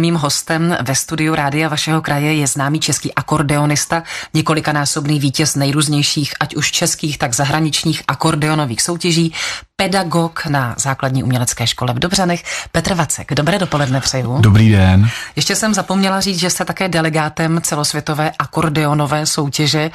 mým hostem ve studiu Rádia vašeho kraje je známý český akordeonista, několikanásobný vítěz nejrůznějších, ať už českých, tak zahraničních akordeonových soutěží, pedagog na základní umělecké škole v Dobřanech, Petr Vacek. Dobré dopoledne přeju. Dobrý den. Ještě jsem zapomněla říct, že jste také delegátem celosvětové akordeonové soutěže.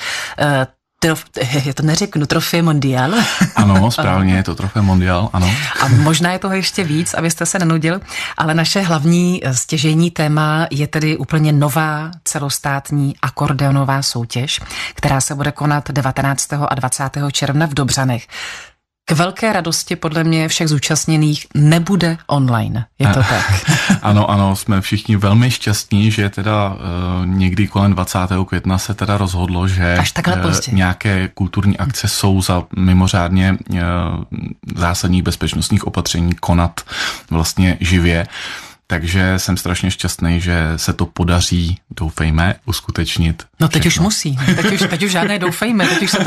Já to neřeknu, Trophée Mondial. Ano, správně, je to Trophée Mondial, ano. A možná je toho ještě víc, abyste se nenudil, ale naše hlavní stěžejní téma je tedy úplně nová celostátní akordeonová soutěž, která se bude konat 19. a 20. června v Dobřanech. K velké radosti podle mě všech zúčastněných nebude online. Je to tak? Ano, jsme všichni velmi šťastní, že teda někdy kolem 20. května se teda rozhodlo, že nějaké kulturní akce jsou za mimořádně zásadních bezpečnostních opatření konat vlastně živě. Takže jsem strašně šťastný, že se to podaří, doufejme, uskutečnit. No teď všechno. Už musí, teď už žádné doufejme,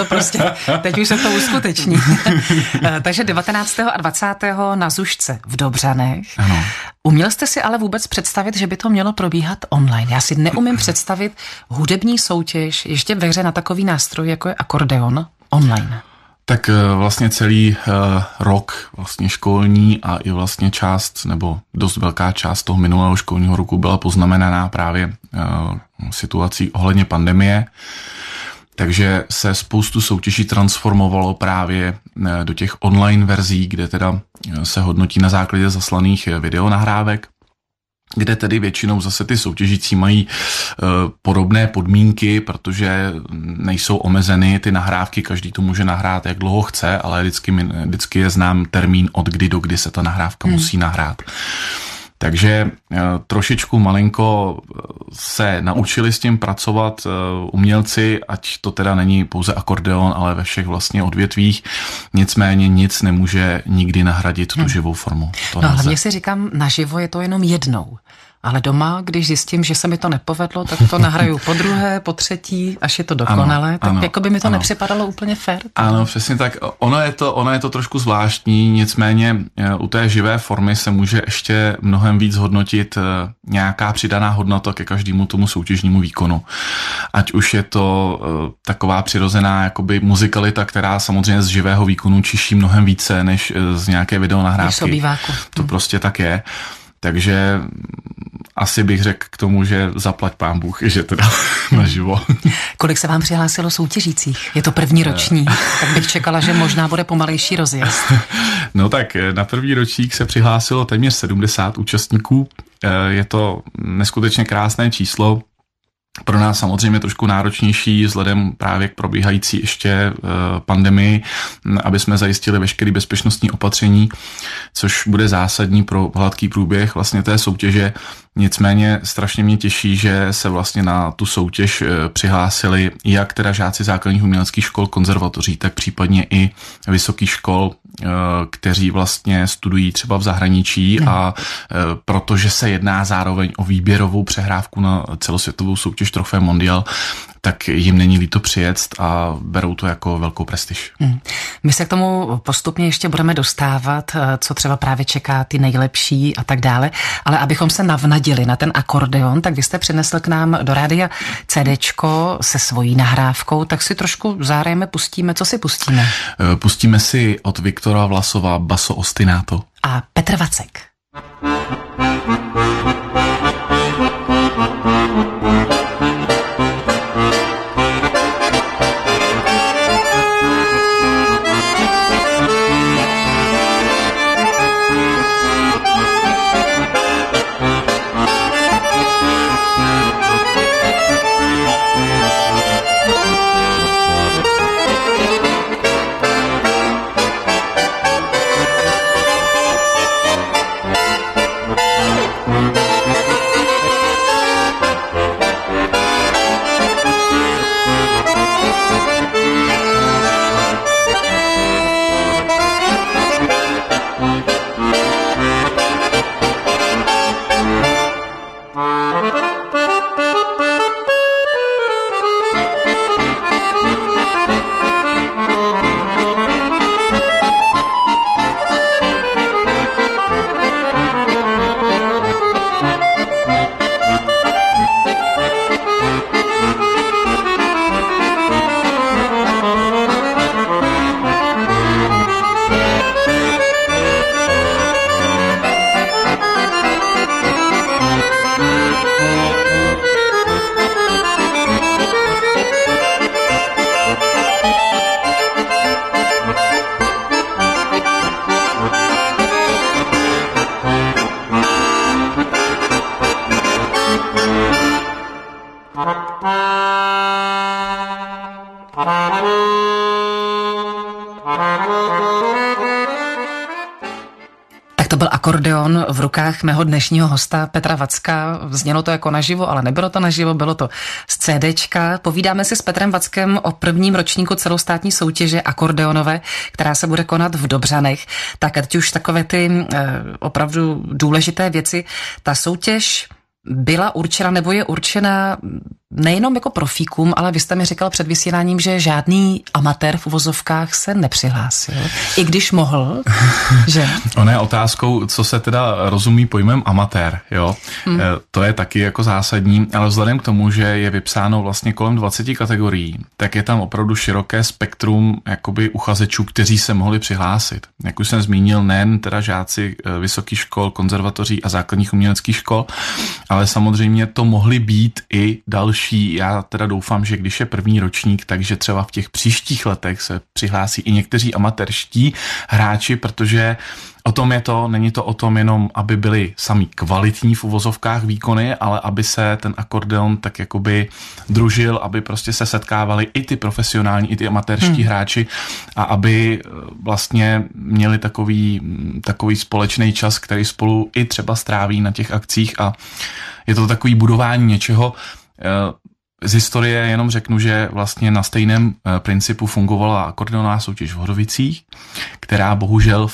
teď už se to uskuteční. Takže 19. a 20. na Zušce v Dobřanech. Ano. Uměl jste si ale vůbec představit, že by to mělo probíhat online? Já si neumím představit hudební soutěž ještě ve hře na takový nástroj, jako je akordeon, online. Tak vlastně celý rok vlastně školní a i vlastně část nebo dost velká část toho minulého školního roku byla poznamenaná právě situací ohledně pandemie. Takže se spoustu soutěží transformovalo právě do těch online verzí, kde teda se hodnotí na základě zaslaných videonahrávek, kde tedy většinou zase ty soutěžící mají podobné podmínky, protože nejsou omezeny ty nahrávky, každý to může nahrát, jak dlouho chce, ale vždycky je znám termín, od kdy do kdy se ta nahrávka musí nahrát. Takže trošičku malinko se naučili s tím pracovat umělci, ať to teda není pouze akordeon, ale ve všech vlastně odvětvích. Nicméně nic nemůže nikdy nahradit tu živou formu. No hlavně si říkám, naživo je to jenom jednou. Ale doma, když zjistím, že se mi to nepovedlo, tak to nahraju po druhé, po třetí, až je to dokonalé. Tak jako by mi to nepřipadalo úplně fér. Ano, přesně tak. Ono je to trošku zvláštní, nicméně u té živé formy se může ještě mnohem víc hodnotit nějaká přidaná hodnota ke každému tomu soutěžnímu výkonu. Ať už je to taková přirozená jakoby muzikalita, která samozřejmě z živého výkonu čiší mnohem více než z nějaké videonahrávky. To prostě tak je. Takže asi bych řekl k tomu, že zaplať pán Bůh, že teda naživo. Kolik se vám přihlásilo soutěžících? Je to první ročník, tak bych čekala, že možná bude pomalejší rozjezd. No tak na první ročník se přihlásilo téměř 70 účastníků. Je to neskutečně krásné číslo. Pro nás samozřejmě trošku náročnější vzhledem právě k probíhající ještě pandemii, aby jsme zajistili veškeré bezpečnostní opatření, což bude zásadní pro hladký průběh vlastně té soutěže. Nicméně strašně mě těší, že se vlastně na tu soutěž přihlásili jak teda žáci základních uměleckých škol, konzervatoří, tak případně i vysokých škol, kteří vlastně studují třeba v zahraničí a protože se jedná zároveň o výběrovou přehrávku na celosvětovou soutěž Trophée Mondial, tak jim není líto přijet a berou to jako velkou prestiž. My se k tomu postupně ještě budeme dostávat, co třeba právě čeká ty nejlepší a tak dále, ale abychom se navnadili na ten akordeon, tak vy jste přinesl k nám do rádia CDčko se svojí nahrávkou, tak si trošku zahrajeme, pustíme. Co si pustíme? Pustíme si od Viktora Vlasova Basso ostinato. A Petr Vacek. rukách mého dnešního hosta Petra Vacka. Znělo to jako naživo, ale nebylo to naživo, bylo to z CDčka. Povídáme si s Petrem Vackem o prvním ročníku celostátní soutěže akordeonové, která se bude konat v Dobřanech. Tak ať už takové ty opravdu důležité věci, ta soutěž byla určena nebo je určena nejenom jako profíkům, ale vy jste mi říkal před vysíláním, že žádný amatér v uvozovkách se nepřihlásil, i když mohl, že? Ono je otázkou, co se teda rozumí pojmem amatér, jo. To je taky jako zásadní, ale vzhledem k tomu, že je vypsáno vlastně kolem 20 kategorií, tak je tam opravdu široké spektrum jakoby uchazečů, kteří se mohli přihlásit. Jak už jsem zmínil, nejen teda žáci vysokých škol, konzervatoří a základních uměleckých škol, ale samozřejmě to mohli být i další. Já teda doufám, že když je první ročník, takže třeba v těch příštích letech se přihlásí i někteří amatérští hráči, protože o tom je to, není to o tom jenom, aby byli sami kvalitní v uvozovkách výkony, ale aby se ten akordeon tak jakoby družil, aby prostě se setkávali i ty profesionální, i ty amatérští hráči a aby vlastně měli takový společný čas, který spolu i třeba stráví na těch akcích a je to takový budování něčeho. Z historie jenom řeknu, že vlastně na stejném principu fungovala akordeonová soutěž v Hodovicích, která bohužel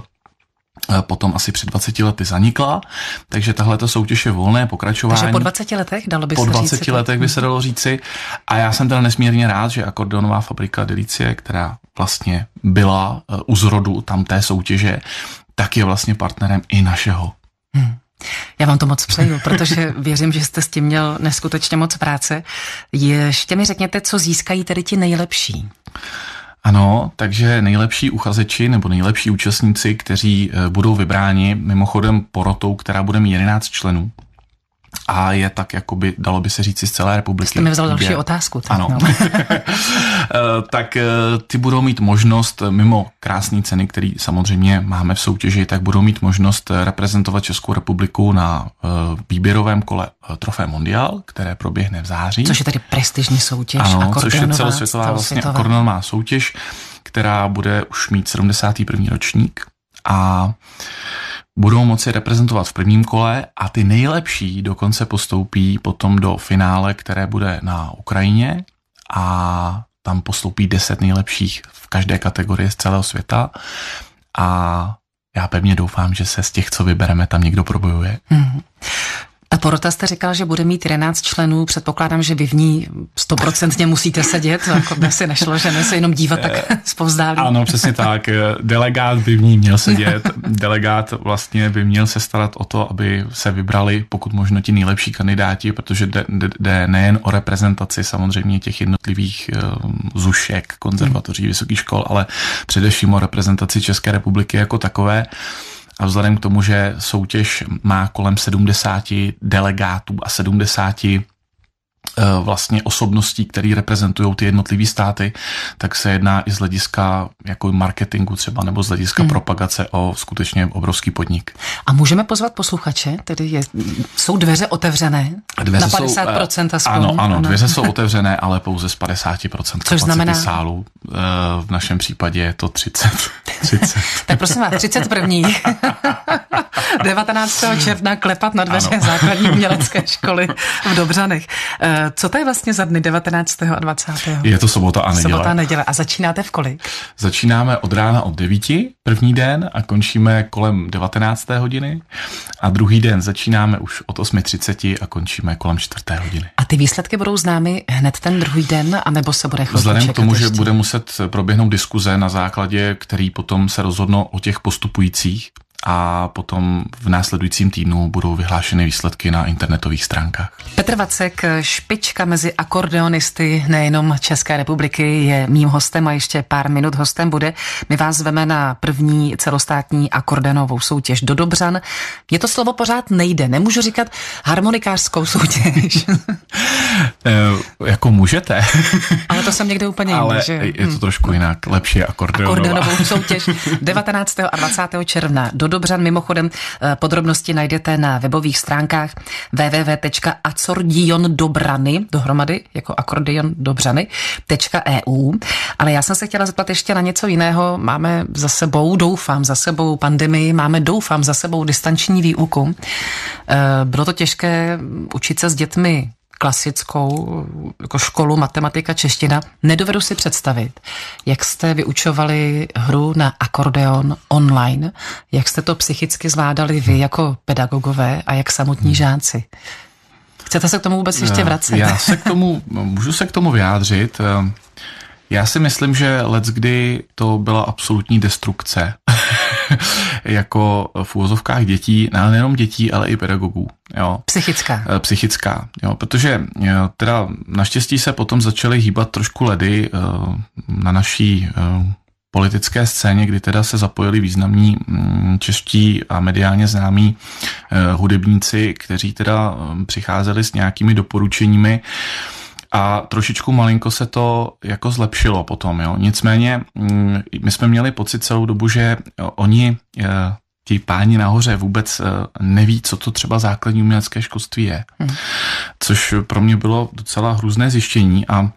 potom asi před 20 lety zanikla, takže tahle soutěž je volné pokračování. Takže po 20 letech dalo by se říct. Po 20 letech by se dalo říci a já jsem teda nesmírně rád, že akordeonová fabrika Delicie, která vlastně byla u zrodu tamté soutěže, tak je vlastně partnerem i našeho. Já vám to moc přeju, protože věřím, že jste s tím měl neskutečně moc práce. Ještě mi řekněte, co získají tedy ti nejlepší. Ano, takže nejlepší uchazeči nebo nejlepší účastníci, kteří budou vybráni mimochodem porotou, která bude mít 11 členů. A je tak, jakoby, dalo by se říct, z celé republiky. Jste mi vzal další otázku. Tak, ano. No. Tak ty budou mít možnost, mimo krásné ceny, které samozřejmě máme v soutěži, tak budou mít možnost reprezentovat Českou republiku na výběrovém kole Trofé Mondial, které proběhne v září. Což je tedy prestižní soutěž. Ano, což je celosvětová vlastně akordeonová soutěž, která bude už mít 71. ročník a budou moci reprezentovat v prvním kole a ty nejlepší dokonce postoupí potom do finále, které bude na Ukrajině a tam postoupí 10 nejlepších v každé kategorii z celého světa a já pevně doufám, že se z těch, co vybereme, tam někdo probojuje. Ta porota jste říkal, že bude mít 11 členů, předpokládám, že vy v ní 100% musíte sedět, jako by si nešlo, že ne se jenom dívat tak zpovzdálí. Ano, přesně tak. Delegát by v ní měl sedět. Delegát vlastně by měl se starat o to, aby se vybrali pokud možno ti nejlepší kandidáti, protože jde nejen o reprezentaci samozřejmě těch jednotlivých zušek, konzervatoří, vysokých škol, ale především o reprezentaci České republiky jako takové. A vzhledem k tomu, že soutěž má kolem 70 delegátů a 70 vlastně osobností, které reprezentují ty jednotlivé státy, tak se jedná i z hlediska jako marketingu třeba nebo z hlediska propagace o skutečně obrovský podnik. A můžeme pozvat posluchače? Tedy jsou dveře otevřené? Na 50% aspoň? Ano, dveře jsou otevřené, ale pouze z 50% Což znamená sálu. V našem případě je to 30. Tak prosím vás, 31. 19. června klepat na dveře základní umělecké školy v Dobřanech. Co to je vlastně za dny 19. a 20. Je to sobota a neděle. Sobota a neděle. A začínáte v kolik? Začínáme od rána od 9, první den, a končíme kolem 19. hodiny. A druhý den začínáme už od 8:30 a končíme kolem 4. hodiny. A ty výsledky budou známy hned ten druhý den, anebo se bude chvilku vzhledem k tomu, ještě? že bude muset proběhnout diskuze, na základě který potom se rozhodnou o těch postupujících, a potom v následujícím týdnu budou vyhlášeny výsledky na internetových stránkách. Petr Vacek, špička mezi akordeonisty nejenom České republiky, je mým hostem a ještě pár minut hostem bude. My vás zveme na první celostátní akordeonovou soutěž do Dobřan. Mně to slovo pořád nejde, nemůžu říkat harmonikářskou soutěž. Jako můžete. Ale to jsem někde úplně jiný, že? Je to trošku jinak, lepší akordeonová. Akordeonovou soutěž 19. a 20. června do Dobřan. Mimochodem podrobnosti najdete na webových stránkách www.acordiondobrany dohromady jako akordeon dobřany.eu. Ale já jsem se chtěla zeptat ještě na něco jiného. Máme za sebou, doufám, pandemii, máme doufám za sebou distanční výuku. Bylo to těžké učit se s dětmi klasickou jako školu, matematika, čeština. Nedovedu si představit, jak jste vyučovali hru na akordeon online, jak jste to psychicky zvládali vy jako pedagogové a jak samotní žáci. Chcete se k tomu vůbec ještě vracet? Můžu se k tomu vyjádřit. Já si myslím, že leckdy to byla absolutní destrukce. Jako v úvozovkách dětí, nejenom dětí, ale i pedagogů. Jo. Psychická, jo, protože teda naštěstí se potom začaly hýbat trošku ledy na naší politické scéně, kdy teda se zapojili významní čeští a mediálně známí hudebníci, kteří teda přicházeli s nějakými doporučeními a trošičku malinko se to jako zlepšilo potom. Jo. Nicméně my jsme měli pocit celou dobu, že oni, ti páni nahoře, vůbec neví, co to třeba základní umělecké školství je. Což pro mě bylo docela hrůzné zjištění a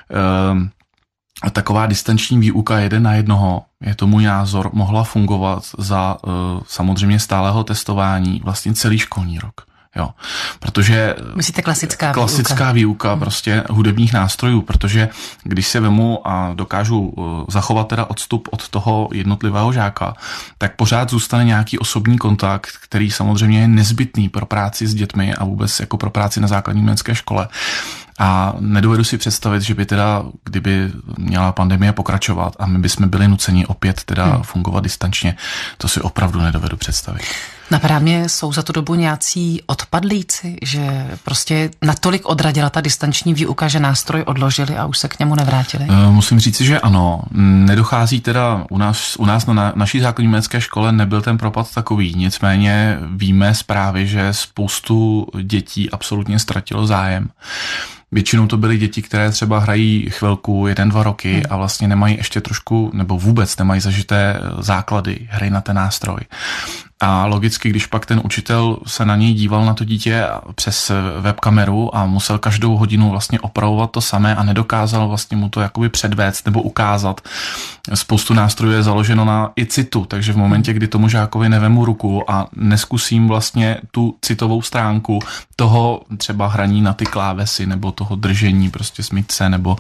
taková distanční výuka 1:1, je to můj názor, mohla fungovat za samozřejmě stálého testování vlastně celý školní rok. Jo, protože myslíte klasická výuka prostě hudebních nástrojů, protože když se vemu a dokážu zachovat teda odstup od toho jednotlivého žáka, tak pořád zůstane nějaký osobní kontakt, který samozřejmě je nezbytný pro práci s dětmi a vůbec jako pro práci na základní umělecké škole. A nedovedu si představit, že by teda, kdyby měla pandemie pokračovat a my bychom byli nuceni opět teda fungovat distančně, to si opravdu nedovedu představit. Napadá mě, jsou za tu dobu nějací odpadlíci, že prostě natolik odradila ta distanční výuka, že nástroj odložili a už se k němu nevrátili? Musím říct, že ano. Nedochází teda u nás na naší základní umělecké škole nebyl ten propad takový. Nicméně víme zprávy, že spoustu dětí absolutně ztratilo zájem. Většinou to byly děti, které třeba hrají chvilku, 1-2 roky a vlastně nemají ještě trošku, nebo vůbec nemají zažité základy hry na ten nástroj. A logicky, když pak ten učitel se na něj díval na to dítě přes webkameru a musel každou hodinu vlastně opravovat to samé a nedokázal vlastně mu to jakoby předvést nebo ukázat. Spoustu nástrojů je založeno na i citu, takže v momentě, kdy tomu žákovi nevemu ruku a neskusím vlastně tu citovou stránku toho třeba hraní na ty klávesy nebo toho držení prostě smyčce nebo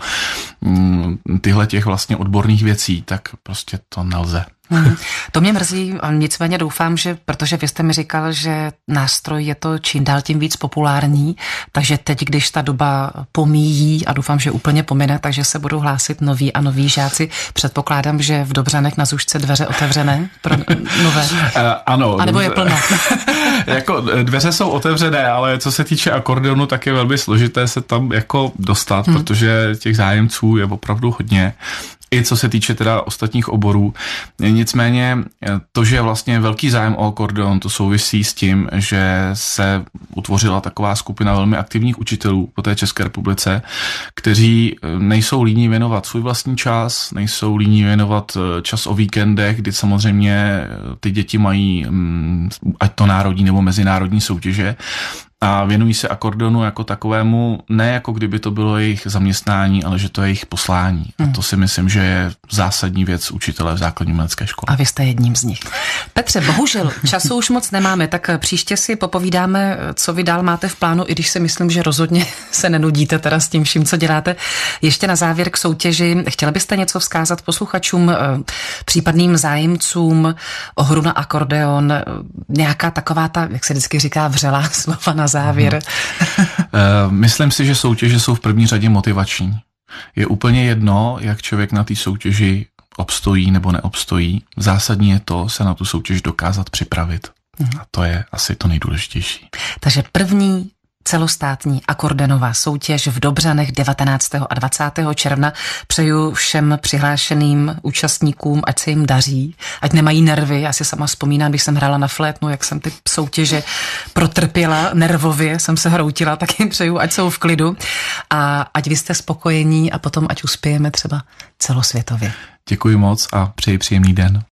tyhle těch vlastně odborných věcí, tak prostě to nelze. To mě mrzí, nicméně doufám, že, protože vy jste mi říkal, že nástroj je to čím dál tím víc populární, takže teď, když ta doba pomíjí a doufám, že úplně pomine, takže se budou hlásit noví a noví žáci. Předpokládám, že v Dobřanech na Zušce dveře otevřené pro nové. Ano. A nebo je plno. Jako dveře jsou otevřené, ale co se týče akordeonu, tak je velmi složité se tam jako dostat, protože těch zájemců je opravdu hodně. I co se týče teda ostatních oborů. Nicméně to, že vlastně velký zájem o akordeon, to souvisí s tím, že se utvořila taková skupina velmi aktivních učitelů po té České republice, kteří nejsou líní věnovat svůj vlastní čas, nejsou líní věnovat čas o víkendech, kdy samozřejmě ty děti mají ať to národní nebo mezinárodní soutěže, a věnují se akordeonu jako takovému, ne jako kdyby to bylo jejich zaměstnání, ale že to je jejich poslání. A to si myslím, že je zásadní věc učitele v základní umělecké škole. A vy jste jedním z nich. Petře, bohužel času už moc nemáme, tak příště si popovídáme, co vy dál máte v plánu, i když si myslím, že rozhodně se nenudíte teda s tím vším, co děláte. Ještě na závěr k soutěži. Chtěla byste něco vzkázat posluchačům, případným zájemcům o hru na akordeon, nějaká taková ta, jak se vždycky říká, vřelá slova na závěr? Myslím si, že soutěže jsou v první řadě motivační. Je úplně jedno, jak člověk na té soutěži obstojí nebo neobstojí. Zásadní je to se na tu soutěž dokázat připravit. A to je asi to nejdůležitější. Takže první celostátní akordeonová soutěž v Dobřanech 19. a 20. června. Přeju všem přihlášeným účastníkům, ať se jim daří, ať nemají nervy. Já si sama vzpomínám, když jsem hrála na flétnu, jak jsem ty soutěže protrpěla nervově, jsem se hroutila, tak jim přeju, ať jsou v klidu a ať vy jste spokojení a potom ať uspějeme třeba celosvětově. Děkuji moc a přeji příjemný den.